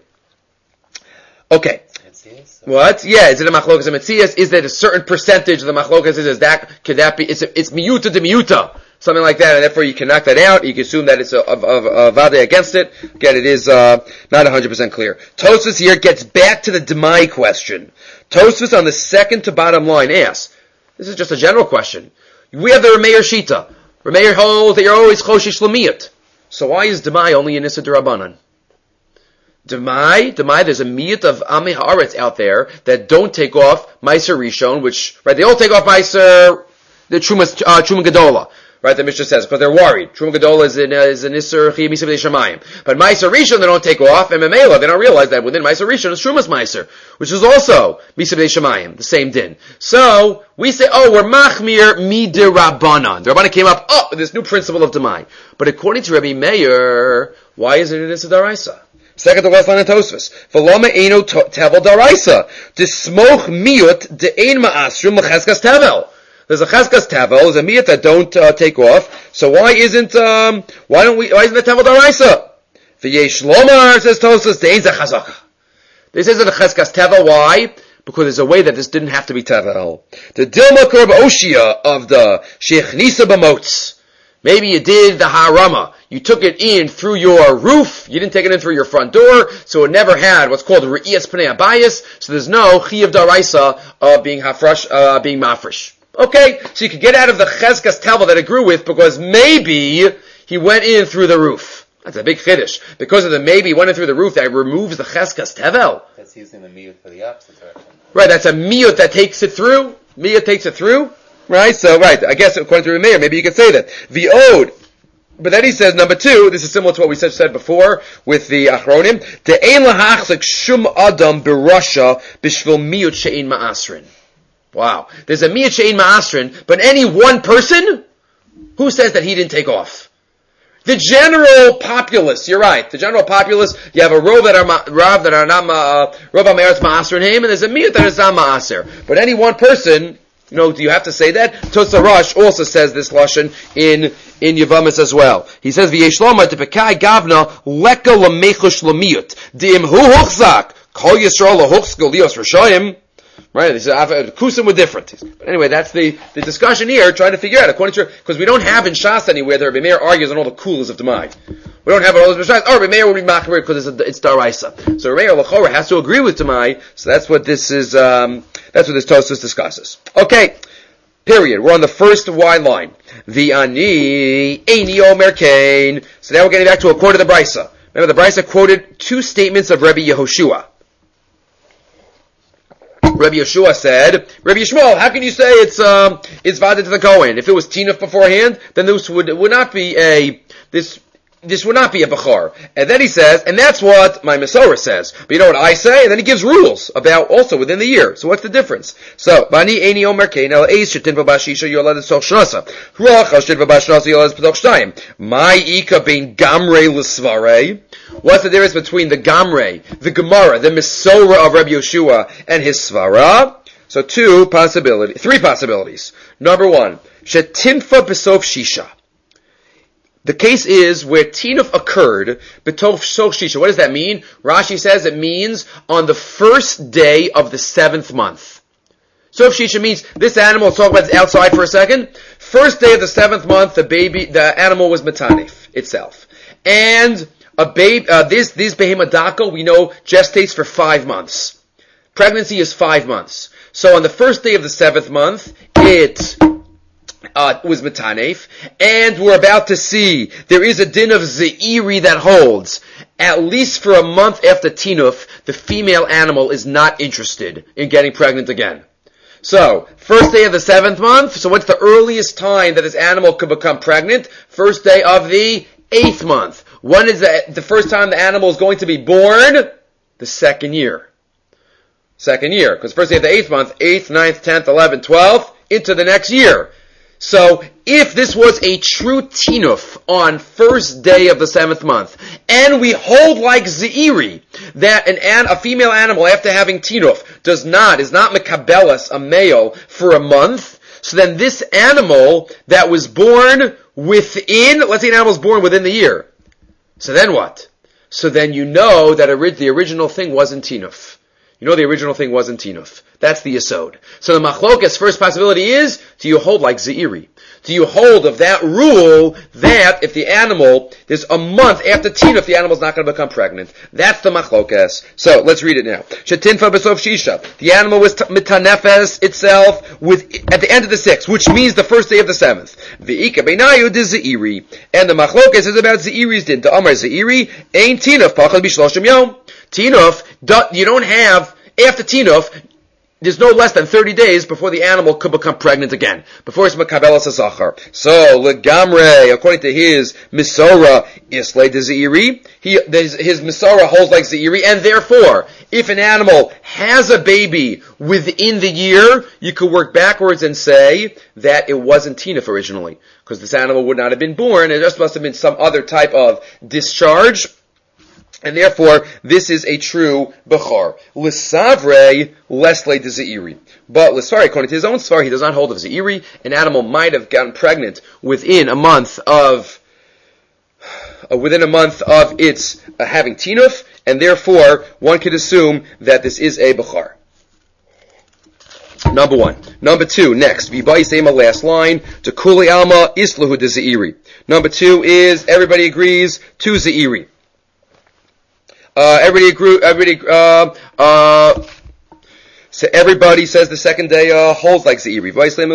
Okay. What? Yeah, is it a machlokas and metzias? Is there a certain percentage of the machlokas? Could that be? It's miyuta de miyuta, something like that, and therefore you can knock that out. You can assume that it's a vade against it. Again, it is not 100% clear. Tosfos here gets back to the demai question. Tosfos on the second to bottom line asks, this is just a general question. We have the Rameir Shita. Rameir holds that you're always choshish lamiyat. So why is demai only in Issa D'Rabbanan? Demai, there's a miyut of Amei Haaretz out there that don't take off Meiser Rishon, right, they all take off Meiser, the Truma Gedola, right, the Mishnah says, because they're worried. Truma Gedola is an Isser Chiyah Misa B'nei Shamayim. But Meiser Rishon, they don't take off, and Memela, they don't realize that within Meiser Rishon is Trumas Meiser, which is also Misa B'nei Shamayim, the same din. So, we say, we're Machmir Midirabbanan. The Rabbanan came up, with this new principle of Demai. But according to Rabbi Meir, why isn't it Issa D'Oraisa? Second to last line in Tosfos. V'lama eino tevel daraisa. Dismoch miyut de'ein ma'asrim l'cheskas tevel. There's a cheskas tevel, there's a miyut that don't take off. So why isn't the tevel daraisa? V'yesh lomar, says Tosfos, de'ein zechazaka. This isn't a cheskas tevel. Why? Because there's a way that this didn't have to be tevel. The dilma korb oshia of the shechnisa b'motz. Maybe you did the harama. You took it in through your roof. You didn't take it in through your front door. So it never had what's called re'iyas pnei abayis. So there's no chiyav daraisa of being being mafresh. Okay? So you could get out of the cheskas tevel that it grew with because maybe he went in through the roof. That's a big chiddush. Because of the maybe he went in through the roof that removes the cheskas tevel. That's using the miyut for the opposite direction. Right, that's a miyut that takes it through. Miyut takes it through. Right, so, I guess according to Rameir, maybe you could say that. The ode. But then he says, number two, this is similar to what we said before with the Achronim, De'ein lahachzik shum adam birasha bishvil miyut she'ein ma'asrin. Wow. There's a miyut she'ein ma'asrin, but any one person, who says that he didn't take off? The general populace, you're right. The general populace, you have a rov that are not rov ha'meretz ma'asrin him, and there's a miyut that is not ma'aser. But any one person, do you have to say that? Tosafos Rosh also says this lashon in Yevamos as well. He says, "V'yesh lomar tepekai gavna leka lamechush lamiyut dim hu huchzak kol yisrael lahuchzak lios rishayim." Right? He said, "Kusim were different." But anyway, that's the discussion here, trying to figure out according to, because we don't have in Shas anywhere that Rabbi Meir argues on all the coolers of Demai. We don't have all those Shas. Rabbi Meir will be machmir because it's daraisa. So Rabbi Meir Lachora has to agree with Demai. So that's what this is. That's what this Tosfos discusses. Okay. Period. We're on the first wide line. V'ani eini omer kain. So now we're getting back to a quote of the Brisa. Remember, the Brisa quoted two statements of Rabbi Yehoshua. Rabbi Yeshua said, Rabbi Yishmael, how can you say it's vada to the Kohen? If it was tinuf beforehand, then this would not be a bachar. And then he says, and that's what my Masorah says. But you know what I say? And then he gives rules about also within the year. So what's the difference? So, Bani Eini Omer Kein El Eis Shetin V'Bashisha Yolad Soch Shnasa. Ruach Shetin V'Bashnasa Yolad P'toch Shtayim. My Ika Bein Gamrei L'Svarei. What's the difference between the Gamrei, the Gemara, the Masorah of Rabbi Yeshua, and his Svara? So three possibilities. Number one, Shetinfa B'Sof Shisha. The case is where tinuf occurred, b'tov soch shisha. What does that mean? Rashi says it means on the first day of the 7th month. Soch shisha means this animal, let's talk about this outside for a second. First day of the 7th month, the animal was metanef itself. And this behemoth we know gestates for 5 months. Pregnancy is 5 months. So on the first day of the 7th month, it was metanef, and we're about to see there is a din of ze'iri that holds at least for a month after tinuf, the female animal is not interested in getting pregnant again. So, first day of the 7th month, so what's the earliest time that this animal could become pregnant? First day of the 8th month. When is the first time the animal is going to be born? The second year. Because first day of the 8th month, 8th, 9th, 10th, 11th, 12th, into the next year. So, if this was a true tinuf on first day of the 7th month, and we hold like Ze'iri, that a female animal after having tinuf is not mekabelas, a male, for a month, so then this animal that was born within, let's say an animal was born within the year. So then what? So then you know that the original thing wasn't tinuf. You know the original thing wasn't tinuf. That's the yesod. So the machlokas first possibility is, do you hold like Ze'iri? Do you hold of that rule that if the animal, there's a month after tinuf, the animal's not going to become pregnant? That's the machlokas. So let's read it now. Shetinfa b'sof shisha. The animal was mitanefes itself at the end of the 6th, which means the first day of the 7th. V'ika beinayu de Ze'iri. And the machlokas is about Ze'iri's din. To Amar Ze'iri, ain tinuf pachal b'shloshim yom. Tinuf, you don't have, after tinuf, there's no less than 30 days before the animal could become pregnant again. Before it's mekabelas hazachar. So, legamre, according to his misora, islay de Ze'iri, his misora holds like Ze'iri, and therefore, if an animal has a baby within the year, you could work backwards and say that it wasn't tinuf originally. Because this animal would not have been born, it just must have been some other type of discharge. And therefore, this is a true Bechor. L'savre, lesle de Ze'iri. But L'savre, according to his own Svar, he does not hold of Ze'iri. An animal might have gotten pregnant within a month of its having tinuf, and therefore, one could assume that this is a Bechor. Number 1. Number 2, next. V'bai sema, last line. To kuli alma, islahu de Ze'iri. Number 2 is, everybody agrees to Ze'iri. So everybody says the second day holds like Ze'iri.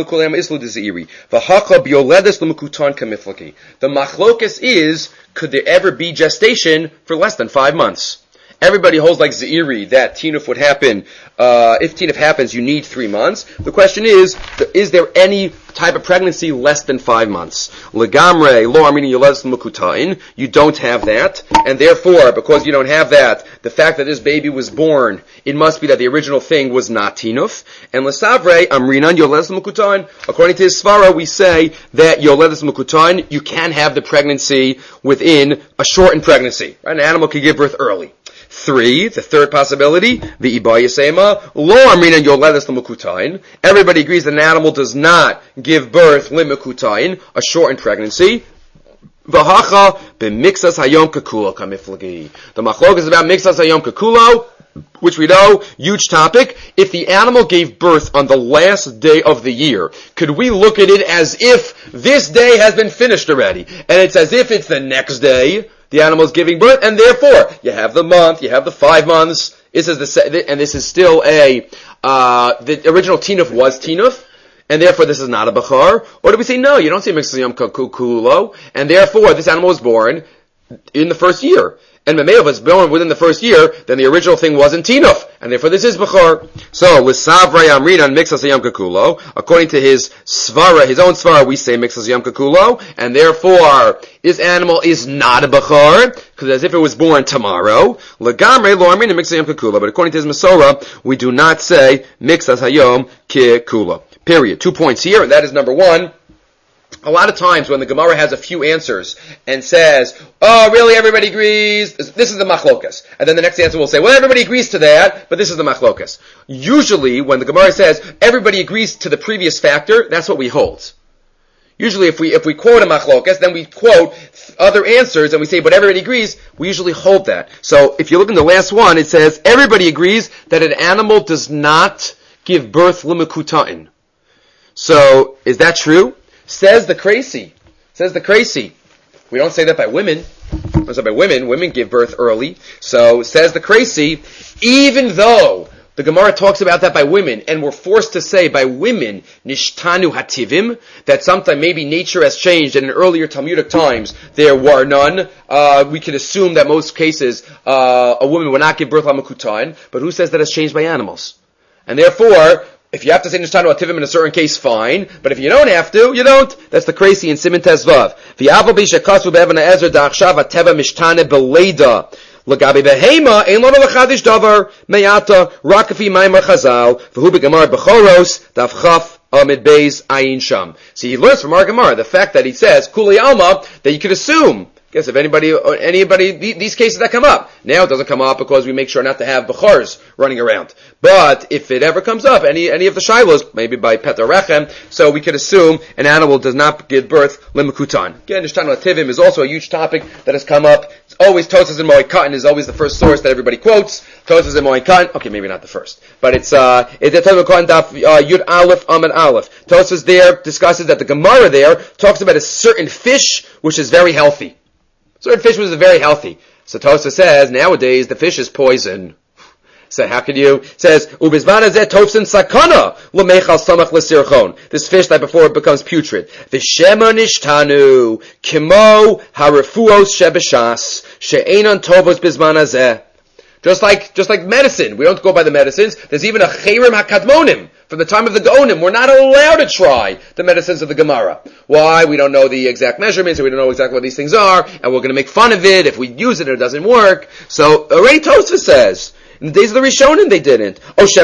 The machlokas is, could there ever be gestation for less than 5 months? Everybody holds like Ze'iri that tinuf would happen. If tinuf happens, you need 3 months. The question is there any type of pregnancy less than 5 months? Legamre, lo armini yoledes l'mukutain. You don't have that. And therefore, because you don't have that, the fact that this baby was born, it must be that the original thing was not tinuf. And lesavre, amrinan yoledes l'mukutain. According to his svara, we say that yoledes l'mukutain, you can have the pregnancy within a shortened pregnancy. Right? An animal can give birth early. 3, the third possibility, the ibayasema, lo amrinan yoledes l'mukutain. Everybody agrees that an animal does not give birth l'mukutain, a shortened pregnancy. V'hacha b'mixas hayom kakula kamiflagi. The machlok is about mixas hayom kakulo, which we know, huge topic. If the animal gave birth on the last day of the year, could we look at it as if this day has been finished already? And it's as if it's the next day the animal is giving birth, and therefore, you have the month, you have the 5 months, this is still the original tinuf was tinuf, and therefore this is not a bechor. Or do we say, no, you don't say mixas hayom kakulo, and therefore this animal was born in the first year. And Mameo was born within the first year, then the original thing wasn't tinuf, and therefore this is bechor. So, l'savrei amrinan mixas hayom kakulo. According to his svara, his own svara, we say mixas hayom kakulo, and therefore this animal is not a bechor, because as if it was born tomorrow. Legamrei lo amrinan mixas hayom kakulo. But according to his Masora, we do not say mixas hayom kakulo. Period. 2 points here, and that is number 1. A lot of times when the Gemara has a few answers and says, oh, really, everybody agrees, this is the machlokas. And then the next answer will say, well, everybody agrees to that, but this is the machlokas. Usually, when the Gemara says, everybody agrees to the previous factor, that's what we hold. Usually, if we quote a machlokas, then we quote other answers and we say, but everybody agrees, we usually hold that. So, if you look in the last one, it says, everybody agrees that an animal does not give birth limekutain. So, is that true? Says the crazy. We don't say that by women. We don't say by women. Women give birth early. So, says the crazy, even though the Gemara talks about that by women, and we're forced to say by women, nishtanu hativim, that sometime maybe nature has changed, and in earlier Talmudic times, there were none. We can assume that most cases, a woman would not give birth l'mukutain, but who says that has changed by animals? And therefore, if you have to say nishtanu hativim in a certain case, fine. But if you don't have to, you don't. That's the crazy in Siman Tezvav. V'yavel b'shekasu be'evan ha'ezer da'achshav ha'teva mishtane b'leida. L'gabi behema ein lona l'chadish davar meyata rakafi maimar chazal v'hu b'gemar b'choros daf chaf Amid Beis Ayin Sham. See, he learns from our Gemara the fact that he says Kuli Alma, that you could assume. Guess if anybody, these cases that come up. Now it doesn't come up because we make sure not to have Bechars running around. But if it ever comes up, any of the Shilohs, maybe by Petar Rechem, so we could assume an animal does not give birth Limakutan. Again, Nishtanu Ativim is also a huge topic that has come up. It's always Tosas and Moed Katan is always the first source that everybody quotes. Tosas and Moed Katan, okay, maybe not the first. But it's Tosas Moed Katan Yud Aleph Amid Aleph. Tosas there discusses that the Gemara there talks about a certain fish which is very healthy. Certain fish was very healthy. So Tosa says, nowadays the fish is poison. So how could you? It says, Ubizvana zeh tofsin sakana l'meichal samach l'sirchon. This fish that before it becomes putrid. V'shema nishtanu kimo harafuos shebeshas she'enon tovos bizvana zeh. Just like medicine. We don't go by the medicines. There's even a chayrim hakadmonim. From the time of the Gaonim, we're not allowed to try the medicines of the Gemara. Why? We don't know the exact measurements, and we don't know exactly what these things are, and we're going to make fun of it if we use it and it doesn't work. So, already Tosfos says, in the days of the Rishonim, they didn't.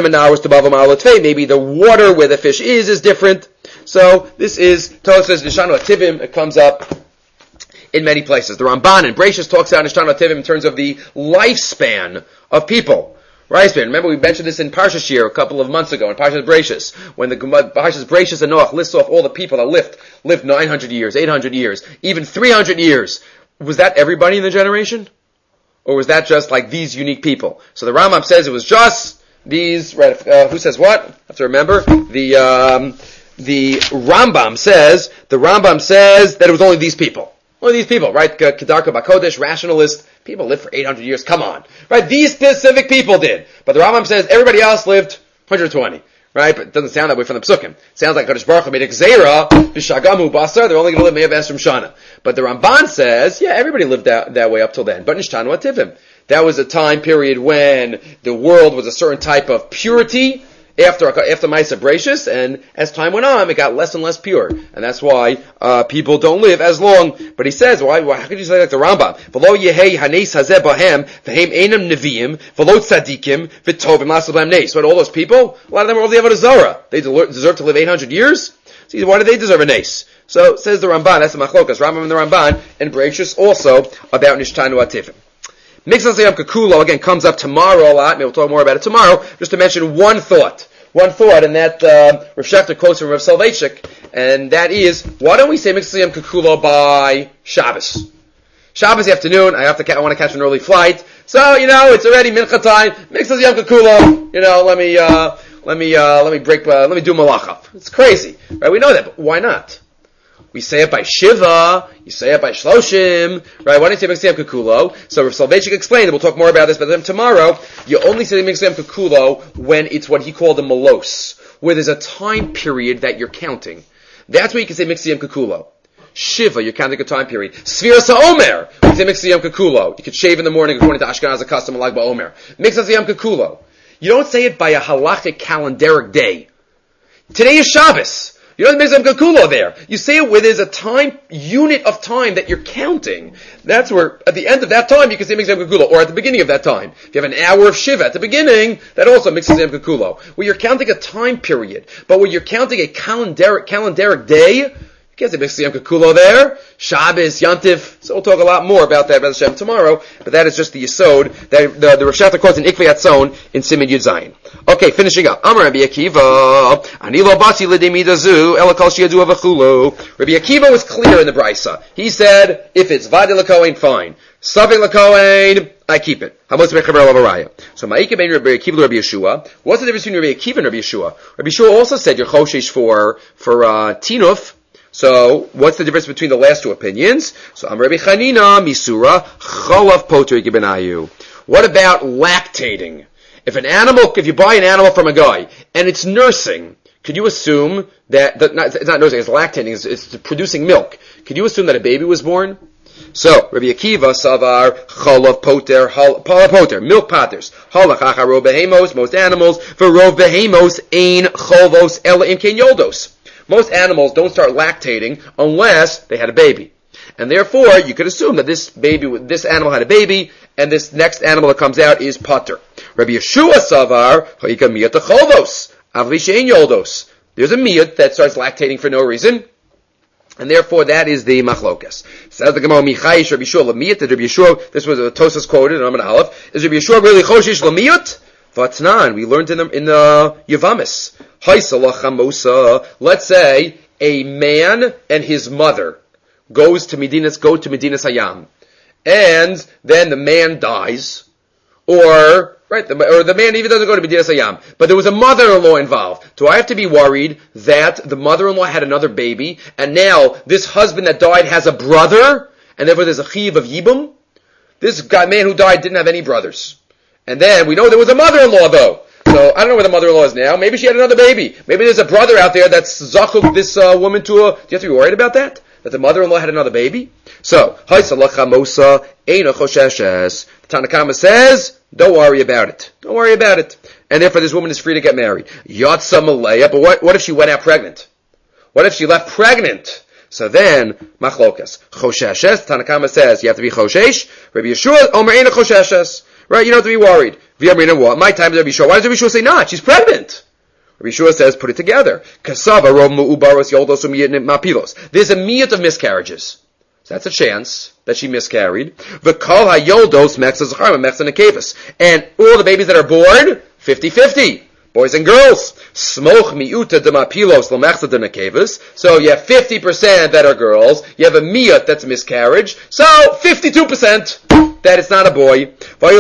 Maybe the water where the fish is different. So, this is Tosfos Nishanu Ativim. It comes up in many places. The Ramban and Breishis talks about Nishanu Ativim in terms of the lifespan of people. Right, remember we mentioned this in Parshas Shir a couple of months ago in Parshas Breishis, when the Parshas Breishis and Noach lists off all the people that lived 900 years, 800 years, even 300 years. Was that everybody in the generation? Or was that just like these unique people? So the Rambam says it was just these, right, who says what? I have to remember. The Rambam says that it was only these people. Only these people, right? Kedarka Bakodesh, rationalist, people lived for 800 years, come on. Right? These specific people did. But the Rambam says everybody else lived 120. Right? But it doesn't sound that way from the Psukim. It sounds like Kadosh Baruch Hu made a Gzeira, B'shagamu Basar, they're only going to live Me'av Esrim Shana. But the Ramban says, yeah, everybody lived that way up till then. But Nishtanu Ativim. That was a time period when the world was a certain type of purity, after Ma'aseh Breishis, and as time went on, it got less and less pure, and that's why people don't live as long. But he says, why? How could you say like the Rambam? V'lo yehei hanes hazeh bahem v'hem einam neviim v'lo tzadikim v'tovim lasablam nes. But all those people, a lot of them are all the Avodah Zarah. They deserve to live 800 years. See, why do they deserve a nes? So says the Ramban. That's the Machlokas, Rambam and the Ramban, and Breishis also about Nishtanu Ativim. Mixas Yom Kekulo, again, comes up tomorrow a lot. Maybe we'll talk more about it tomorrow. Just to mention one thought, and that Rav Shechter quotes from Rav Soloveitchik, and that is, why don't we say Mixas Yom Kekulo by Shabbos? Shabbos afternoon, I want to catch an early flight, so, it's already Mincha time, Mixas Yom Kekulo, let me do Malacha. It's crazy, right? We know that, but why not? We say it by Shiva, you say it by Shloshim, right? Why don't you say Mixas Yom Kekulo? So Rav Soloveitchik explained, and we'll talk more about this, but then tomorrow, you only say Mixas Yom Kekulo when it's what he called the Malos, where there's a time period that you're counting. That's where you can say Mixas Yom Kekulo. Shiva, you're counting a time period. Sfiras HaOmer, you say Mixas Yom Kekulo. You could shave in the morning according to Ashkenaz custom, like Ba'omer. Mixas Yom Kekulo. You don't say it by a halachic calendaric day. Today is Shabbos. You don't make some Kekulo there. You say it where there's a time, unit of time that you're counting. That's where, at the end of that time, you can say Mixas Yom Kekulo, or at the beginning of that time. If you have an hour of Shiva at the beginning, that also Mixas Yom Kekulo. Where you're counting a time period, but where you're counting a calendaric day, you can't say Mixas Yom Kekulo there. Shabbos, Yantif. So we'll talk a lot more about that, B'ez Hashem, tomorrow. But that is just the Yesod that the Rav Shechter quotes in Ikvei Atzon in Siman Yud Zayin. Okay, finishing up. Amar Rabbi Akiva, Ani lo basi l'dei midazu, ela kol sheyadu avachulu. Rabbi Akiva was clear in the Brisa. He said, if it's Vadi l'kohen, fine. Savik l'kohen, I keep it. Hamos mechaber l'varaya. So Ma'ike ben Rabbi Akiva Rabbi Yeshua. What's the difference between Rabbi Akiva and Rabbi Yeshua? Rabbi Yeshua also said you're choshesh for tinuf. So, what's the difference between the last two opinions? So, Amar Rabbi Chanina, Misura, Cholav Poter Gibenayu. What about lactating? If you buy an animal from a guy, and it's nursing, could you assume that, it's not nursing, it's lactating, it's producing milk. Could you assume that a baby was born? So, Rabbi Akiva, Savar, Cholav Poter, Pala Poter, milk paters. Halach Acharov Behemos, most animals, Verov Behemos, Ein Chovos, Ela Imkein Yoldos. Most animals don't start lactating unless they had a baby. And therefore, you could assume that this animal had a baby, and this next animal that comes out is pater. Rabbi Yeshua Savar, Ha'ika Miyata Chovos, Avli Shein Yoldos. There's a miyut that starts lactating for no reason. And therefore, that is the machlokas. Says the Gemara, Michayish Rabbi Yeshua lemiyut. Did Rabbi Yeshua, this was Tosas quoted in Amud Aleph. Is Rabbi Yeshua really choshesh lemiyut? Vatnan. We learned in the Yavamis. Haisala chamosa. Let's say a man and his mother go to Medinas Hayam, and then the man dies, or the man even doesn't go to Medinas Hayam, but there was a mother-in-law involved. Do I have to be worried that the mother-in-law had another baby, and now this husband that died has a brother, and therefore there's a chiv of yibum? This man who died didn't have any brothers. And then we know there was a mother-in-law though. So I don't know where the mother-in-law is now. Maybe she had another baby. Maybe there's a brother out there that's zachuk this woman to a... Do you have to be worried about that? That the mother-in-law had another baby? So, the Tanna Kama says, don't worry about it. Don't worry about it. And therefore this woman is free to get married. Yatsa Malaya, but what if she went out pregnant? What if she left pregnant? So then, machlokas. Chosheshes, Tanna Kama says, you have to be choshesh. Rabbi Yeshua, Omer Eina Chosheshes. Right, you don't have to be worried. What? My time is Rabbi Yeshua. Why does Rabbi Yeshua say not? She's pregnant. Rabbi Yeshua says, put it together. There's a miyut of miscarriages. So that's a chance that she miscarried. And all the babies that are born, 50-50. Boys and girls. So you have 50% that are girls. You have a miyut that's miscarriage. So 52% that it's not a boy.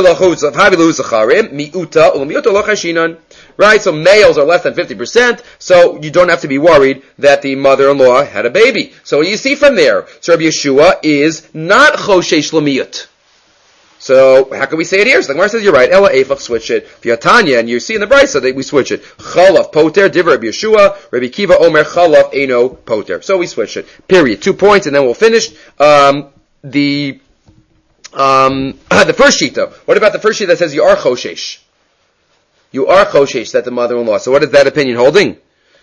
Right, so males are less than 50%, so you don't have to be worried that the mother-in-law had a baby. So what you see from there, so Rabbi Yeshua is not choshesh lemiyut. So how can we say it here? So the Gemara says you're right. Ella Eifach, switch it. V'yatanya, and you see in the Brisa that we switch it. Chalav poter, divrei Rabbi Yeshua, Rabbi Kiva Omer chalav eno poter. So we switch it. Period. 2 points, and then we'll finish. The first sheet though. What about the first sheet that says you are choshesh? You are choshesh, that the mother-in-law. So what is that opinion holding?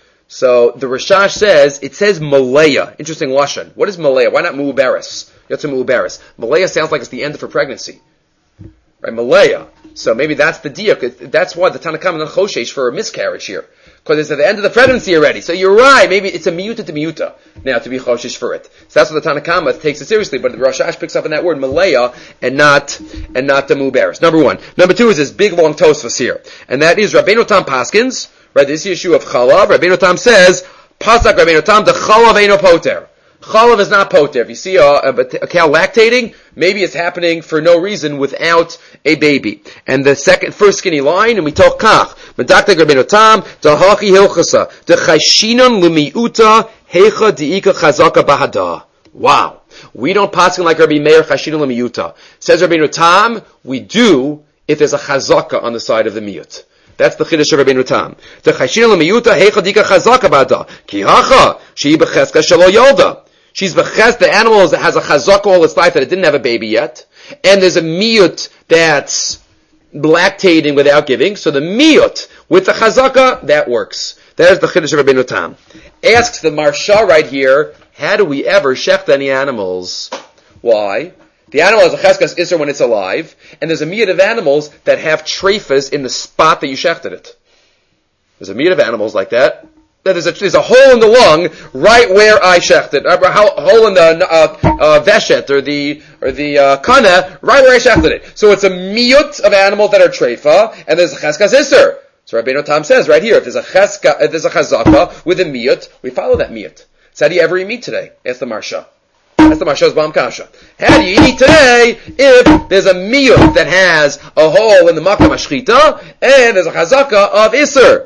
So the Rashash says, it says Malaya. Interesting lashon. What is Malaya? Why not Mu'uberes? Yotze Mu'uberes. Malaya sounds like it's the end of her pregnancy. Right, Malaya. So maybe that's the diuk. That's why the Tanna Kama is choshesh for a miscarriage here. Because it's at the end of the pregnancy already. So you're right, maybe it's a miyuta to miyuta now to be choshesh for it. So that's what the Tanna Kama takes it seriously, but the Rashash picks up on that word Malaya and not the Mu'uberes. Number one. Number two is this big long tosfos here. And that is Rabbeinu Tam Paskins, right, this issue of chalav. Rabbeinu Tam says, Pasak Rabbeinu Tam, the chalav eino poter. Chalav is not poter. If you see a cow lactating, maybe it's happening for no reason without a baby. And the first skinny line, and we talk kach. Medaktek Rabbeinu Tam, Dahachi Hilchasa, Dechashinon Lumiuta, Hecha Diika Chazaka Bahada. Wow. We don't paskin like Rabbi Meir Chashinon Lumiuta. Says Rabbeinu Tam, we do if there's a chazaka on the side of the miyut. That's the chiddush of Rabbeinu Tam. The Chashinon Lumiuta, Hecha Diika Chazaka Bahada. Ki hacha, Shi Becheska Shelo Yolda. She's beches, the animal has a chazaka all its life that it didn't have a baby yet. And there's a miyut that's lactating without giving. So the miyut with the chazaka, that works. There's the chiddush of Rabbeinu Tam. Asks the Marsha right here, how do we ever shecht any animals? Why? The animal has a cheskas isser when it's alive, and there's a miyut of animals that have treifas in the spot that you shechted it. There's a miyut of animals like that. There's a hole in the lung right where I shechted. A hole in the veshet or the kana right where I shechted it. So it's a miyut of animals that are treifa, and there's a cheskas isser. So Rabbeinu Tam says right here, if there's a chazaka with a miyut, we follow that miyut. So how do you ever eat meat today? Ask the Marsha. That's the Marsha's Bam Kasha. How do you eat today if there's a miyut that has a hole in the makam ashchita and there's a chazaka of isser?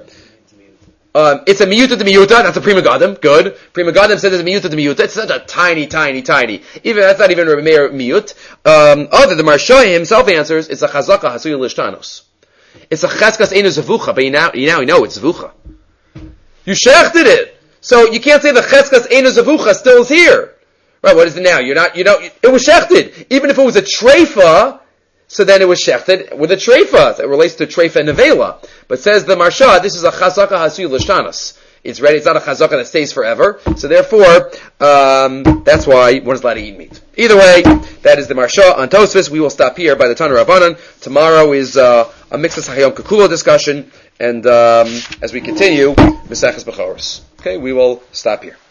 It's a miyuta to miyuta, that's a prima gadam, good. Prima gadam says it's a miyuta to miyuta, it's such a tiny. Even, that's not even a mere miyut. Other, the Marsha himself answers, it's a chazaka hasuya lishtanos. It's a cheskas einu zevucha, but you now know it's zevucha. You shechted it! So you can't say the cheskas einu zevucha still is here. Right, what is it now? It was shechted. Even if it was a treifa, so then it was shechted with a treifa. It relates to treifa and nevela. But says the Marsha, this is a chazaka hasuy l'shtanos. It's ready. It's not a chazaka that stays forever. So therefore, that's why one is allowed to eat meat. Either way, that is the Marsha on Tosfos. We will stop here by the Tana Rabbanan. Tomorrow is a Mixas Hayom Kakula discussion. and as we continue Maseches Bechoros. Okay, we will stop here.